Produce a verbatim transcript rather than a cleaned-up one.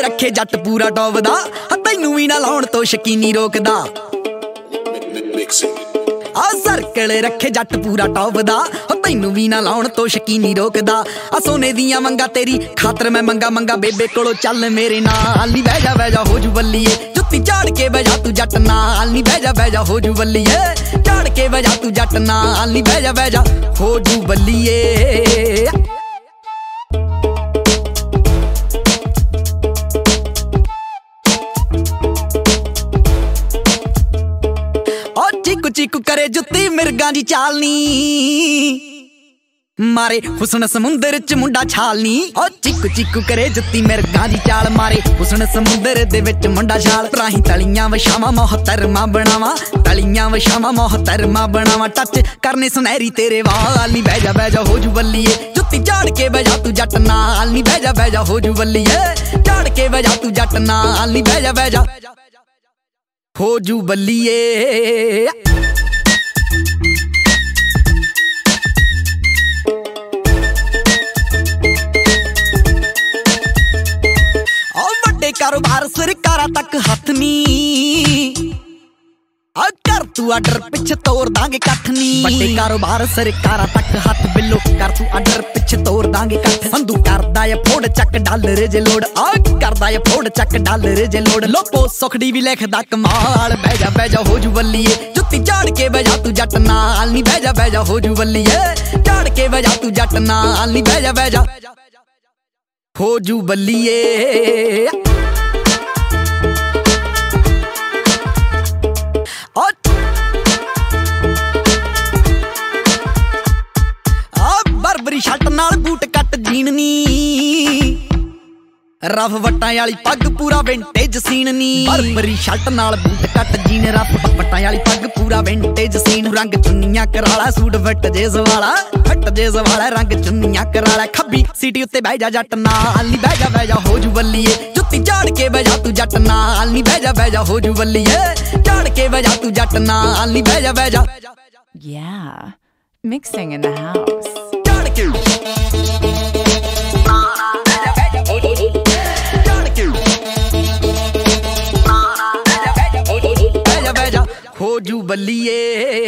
रखे जट पूरा टॉप दा तैनू भी ना लाउण तो शकीनी रोकदा आ सर्कल रखे जट पूरा टॉप दा तैनू भी ना लाउण तो शकीनी रोकदा आ सोने दियां मंगा तेरी खातर मैं मंगा मंगा बेबे कोलो चल मेरे नाल नी बह जा बह जा हो जू बल्लीए जुत्ती झाड़ के बह जा तू जट नाल नी बह जा बह जा हो जू बल्लीए झाड़ के बह जा तू जट नाल नी बह जा बह जा हो जू बल्लीए चीकू चीकू करे जुत्ती मिर्गां दी चालनी मारे हुसन समुंदर च मुंडा छालनी ओ चीकू चीकू करे जुत्ती मिर्गां दी चाल मारे हुसन समुंदर दे विच मुंडा छाल राही तलियां वछावां मोहतरमा बनावा तलियां वछावां मोहतरमा बनावा टच करने सुनहरी तेरे वाल नी बह जा बह जा हो जू बल्लीए जुत्ती झाड़ के बह जा तू जट नाल नी बह जा बह जा हो जू बल्लीए झाड़ के बह जा तू जट नाल नी बह जा बह जा हो जू बल्लीए वड्डे कारोबार सरकारां तक हथ नी कर तू आर्डर पिछे तोड़ दांगे कख नी वड्डे कारोबार सरकारां तक हथ बिल्लो कर तू आर्डर पिछे तोड़ दांगे कख संधू करदा या फोड़ चक डॉलर जे लोड आ करदा या फोड़ चक डॉलर जे लोड लोपो सुखड़ी भी लिखदा कमाल बह जा बह जा हो जू बल्लीए जुत्ती झाड़ के बह जा तू जट नाल नी बह जा बह जा हो जू बल्लीए झाड़ के बह जा तू जट नाल नी बह जा बह जा हो जू बल्लीए बरबरी शर्ट नाल बूट कट जीन नी रफ वट्टां वाली पग पूरा विंटेज सीन नी बरबरी शर्ट नाल बूट कट जीन रफ वट्टां वाली पग पूरा विंटेज सीन रंग चुन्नियां कराला सूट फट जेस वाला फट जेस वाला रंग चुन्नियां कराला खब्बी सीटी उत्ते बह जा जट नाल नी बह जा बह जा हो जू बल्लीए जुत्ती झाड़ के बह जा तू जट नाल नी बह जा बह जा हो जू बल्लीए झाड़ के बह जा तू जट नाल नी बह जा बह जा Yeah, mixing in the house. हो जू बल्लीए।